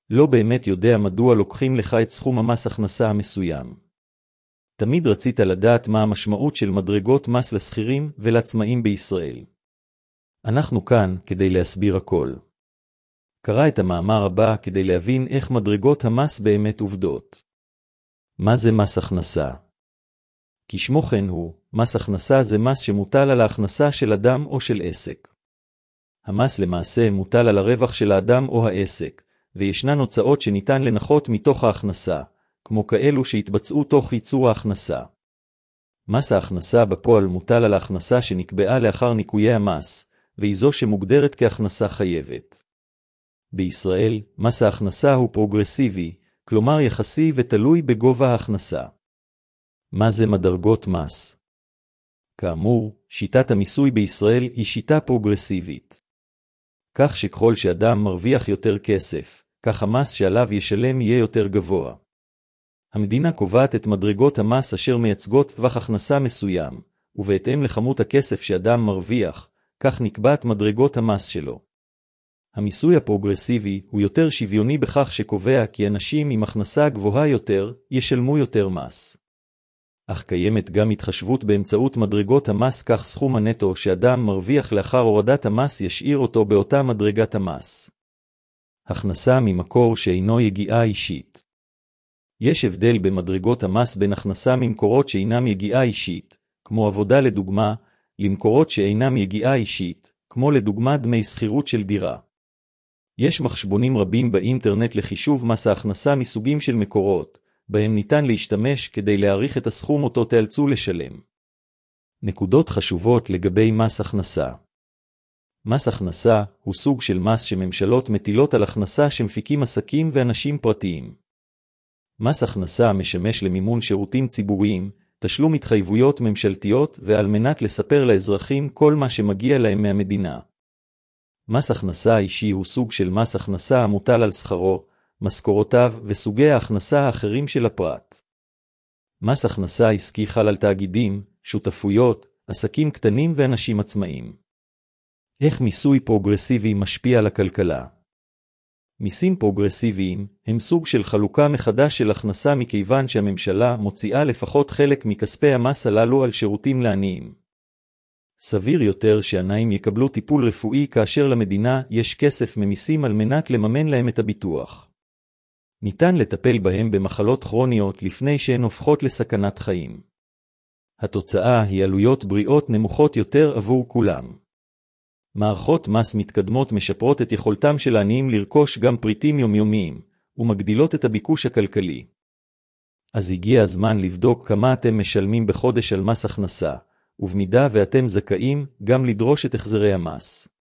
לא באמת יודע מדוע לוקחים לך את סכום המס הכנסה המסוים. תמיד רצית לדעת מה המשמעות של מדרגות מס לשכירים ולעצמאים בישראל. אנחנו כאן כדי להסביר הכל. קרא את המאמר הבא כדי להבין איך מדרגות המס באמת עובדות. מה זה מס הכנסה? כשמו כן הוא, מס הכנסה זה מס שמוטל על ההכנסה של אדם או של עסק. המס למעשה מוטל על הרווח של האדם או העסק, וישנן הוצאות שניתן לנחות מתוך ההכנסה, כמו כאלו שהתבצעו תוך ייצור ההכנסה. מס ההכנסה בפועל מוטל על ההכנסה שנקבעה לאחר ניכויי המס, והיא זו שמוגדרת כהכנסה חייבת. בישראל, מס ההכנסה הוא פרוגרסיבי, כלומר יחסי ותלוי בגובה ההכנסה. מה זה מדרגות מס? כאמור, שיטת המיסוי בישראל היא שיטה פרוגרסיבית. כך שככל שאדם מרוויח יותר כסף, כך המס שעליו ישלם יהיה יותר גבוה. המדינה קובעת את מדרגות המס אשר מייצגות טווח הכנסה מסוים, ובהתאם לכמות הכסף שאדם מרוויח, כך נקבעת מדרגות המס שלו. המיסוי הפרוגרסיבי הוא יותר שוויוני בכך שקובע כי אנשים עם הכנסה גבוהה יותר ישלמו יותר מס. אך קיימת גם התחשבות באמצעות מדרגות המס, כך סכום הנטו שאדם מרוויח לאחר הורדת המס ישאיר אותו באותה מדרגת המס. הכנסה ממקור שאינו יגיעה אישית. יש הבדל במדרגות המס בין הכנסה ממקורות שאינם יגיעה אישית, כמו עבודה לדוגמה, למקורות שאינם יגיעה אישית, כמו לדוגמה דמי שכירות של דירה. יש מחשבונים רבים באינטרנט לחישוב מס ההכנסה מסוגים של מקורות, בהם ניתן להשתמש כדי להעריך את הסכום אותו תאלצו לשלם. נקודות חשובות לגבי מס הכנסה. מס הכנסה הוא סוג של מס שממשלות מטילות על הכנסה שמפיקים עסקים ואנשים פרטיים. מס הכנסה משמש למימון שירותים ציבוריים, תשלום התחייבויות ממשלתיות ועל מנת לספר לאזרחים כל מה שמגיע להם מהמדינה. מס הכנסה אישי הוא סוג של מס הכנסה המוטל על שכרו, משכורותיו וסוגי ההכנסה האחרים של הפרט. מס הכנסה עסקי חל על תאגידים, שותפויות, עסקים קטנים ואנשים עצמאיים. איך מיסוי פרוגרסיבי משפיע על הכלכלה? מיסים פרוגרסיביים הם סוג של חלוקה מחדש של הכנסה מכיוון שהממשלה מוציאה לפחות חלק מכספי המס הללו על שירותים לעניים. סביר יותר שעניים יקבלו טיפול רפואי כאשר למדינה יש כסף ממיסים על מנת לממן להם את הביטוח. ניתן לטפל בהם במחלות כרוניות לפני שהן הופכות לסכנת חיים. התוצאה היא עלויות בריאות נמוכות יותר עבור כולם. מערכות מס מתקדמות משפרות את יכולתם של העניים לרכוש גם פריטים יומיומיים, ומגדילות את הביקוש הכלכלי. אז הגיע הזמן לבדוק כמה אתם משלמים בחודש על מס הכנסה, ובמידה ואתם זכאים גם לדרוש את החזרי המס.